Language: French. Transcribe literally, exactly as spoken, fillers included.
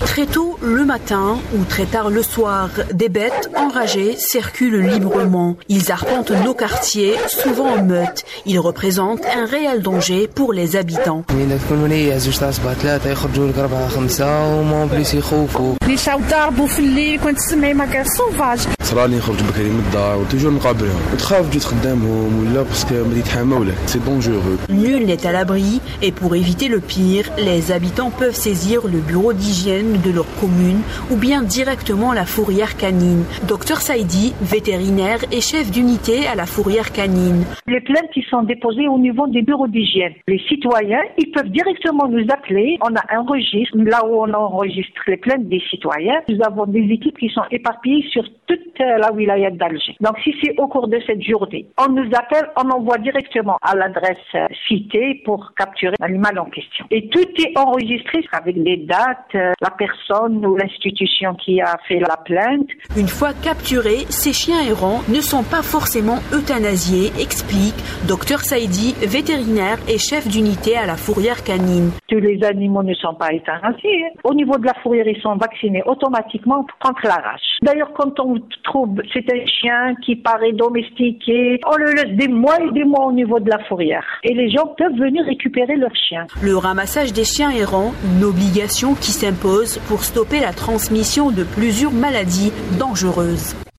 Très tôt le matin ou très tard le soir, des bêtes enragées circulent librement. Ils arpentent nos quartiers, souvent en meute. Ils représentent un réel danger pour les habitants. صرالي نخرج بكري من الدار وتوجور نقابلهم وتخاف تجي تخدمهم ولا باسكو ما يتحمى ولا سي دونجورو. Nul n'est à l'abri et pour éviter le pire, les habitants peuvent saisir le bureau d'hygiène de leur commune ou bien directement la fourrière canine. Docteur Saïdi, vétérinaire et chef d'unité à la fourrière canine. Les plaintes qui sont déposées au niveau des bureaux d'hygiène. Les citoyens, ils peuvent directement nous appeler. On a un registre, là où on enregistre les plaintes des citoyens. Nous avons des équipes qui sont éparpillées sur toute la wilaya d'Alger. Donc si c'est au cours de cette journée, on nous appelle, on envoie directement à l'adresse citée pour capturer l'animal en question. Et tout est enregistré avec les dates, la personne ou l'institution qui a fait la plainte. Une fois capturés, ces chiens errants ne sont pas forcément euthanasiés, explique Docteur Saïdi, vétérinaire et chef d'unité à la fourrière canine. Tous les animaux ne sont pas euthanasiés. Au niveau de la fourrière, ils sont vaccinés automatiquement contre la rage. D'ailleurs, quand on trouve c'est un chien qui paraît domestiqué, on le laisse des mois et des mois au niveau de la fourrière. Et les gens peuvent venir récupérer leurs chiens. Le ramassage des chiens errants, une obligation qui s'impose pour stopper la transmission de plusieurs maladies dangereuses.